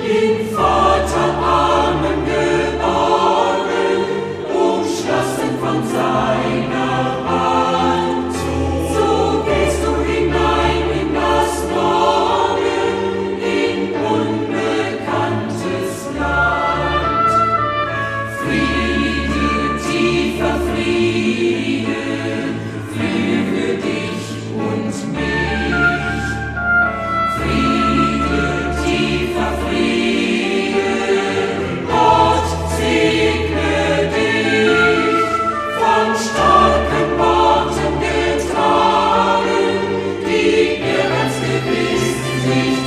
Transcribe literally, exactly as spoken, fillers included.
in Vaterarmen geborgen, umschlossen von seiner Hand. So gehst du hinein in das Morgen, in unbekanntes Land. Friede, tiefer Friede, flüge dich und mich. Friede, tiefer Friede, Gott segne dich, von starken Worten getragen, die ihr ganz gewiss nicht